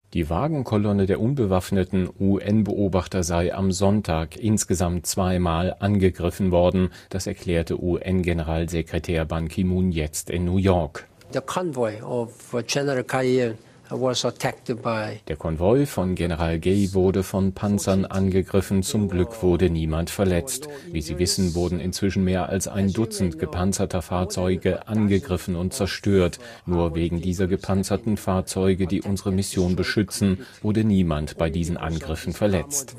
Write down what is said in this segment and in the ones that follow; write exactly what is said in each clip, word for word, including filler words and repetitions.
Die Wagenkolonne der unbewaffneten U N-Beobachter sei am Sonntag insgesamt zweimal angegriffen worden, das erklärte U N-Generalsekretär Ban Ki-moon jetzt in New York. The convoy of General Gai was attacked by Der Konvoi von General Gai wurde von Panzern angegriffen, zum Glück wurde niemand verletzt. Wie Sie wissen, wurden inzwischen mehr als ein Dutzend gepanzerter Fahrzeuge angegriffen und zerstört. Nur wegen dieser gepanzerten Fahrzeuge, die unsere Mission beschützen, wurde niemand bei diesen Angriffen verletzt.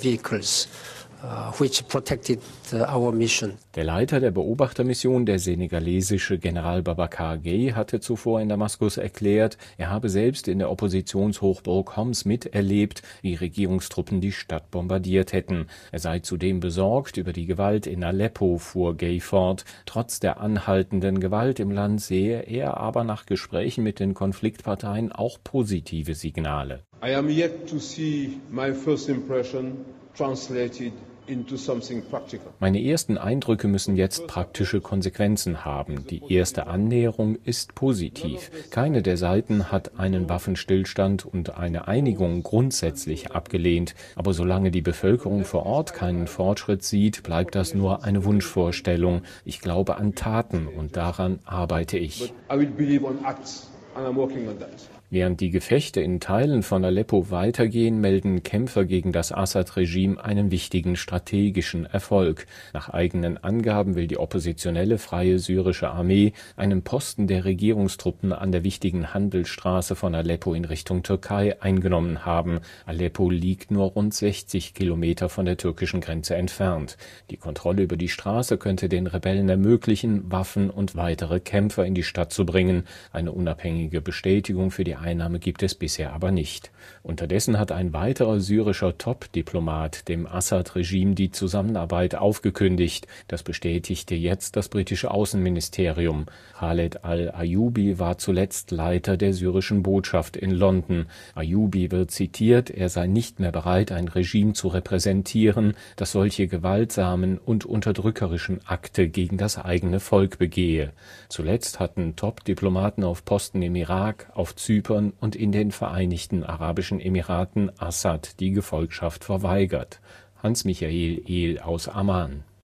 which protected our mission. Der Leiter der Beobachtermission, der senegalesische General Babacar Gaye, hatte zuvor in Damaskus erklärt, er habe selbst in der Oppositionshochburg Homs miterlebt, wie Regierungstruppen die Stadt bombardiert hätten. Er sei zudem besorgt über die Gewalt in Aleppo, fuhr Gaye fort. Trotz der anhaltenden Gewalt im Land sehe er aber nach Gesprächen mit den Konfliktparteien auch positive Signale. I am yet to see my first impression translated into something practical. Meine ersten Eindrücke müssen jetzt praktische Konsequenzen haben. Die erste Annäherung ist positiv. Keine der Seiten hat einen Waffenstillstand und eine Einigung grundsätzlich abgelehnt. Aber solange die Bevölkerung vor Ort keinen Fortschritt sieht, bleibt das nur eine Wunschvorstellung. Ich glaube an Taten und daran arbeite ich. But I will believe on acts and I'm working on that. Während die Gefechte in Teilen von Aleppo weitergehen, melden Kämpfer gegen das Assad-Regime einen wichtigen strategischen Erfolg. Nach eigenen Angaben will die oppositionelle Freie Syrische Armee einen Posten der Regierungstruppen an der wichtigen Handelsstraße von Aleppo in Richtung Türkei eingenommen haben. Aleppo liegt nur rund sechzig Kilometer von der türkischen Grenze entfernt. Die Kontrolle über die Straße könnte den Rebellen ermöglichen, Waffen und weitere Kämpfer in die Stadt zu bringen. Eine unabhängige Bestätigung für die Einnahme gibt es bisher aber nicht. Unterdessen hat ein weiterer syrischer Top-Diplomat dem Assad-Regime die Zusammenarbeit aufgekündigt. Das bestätigte jetzt das britische Außenministerium. Khaled al-Ayoubi war zuletzt Leiter der syrischen Botschaft in London. Ayoubi wird zitiert, er sei nicht mehr bereit, ein Regime zu repräsentieren, das solche gewaltsamen und unterdrückerischen Akte gegen das eigene Volk begehe. Zuletzt hatten Top-Diplomaten auf Posten im Irak, auf Zypern und in den Vereinigten Arabischen Emiraten Assad die Gefolgschaft verweigert. Hans-Michael Ehl aus Amman.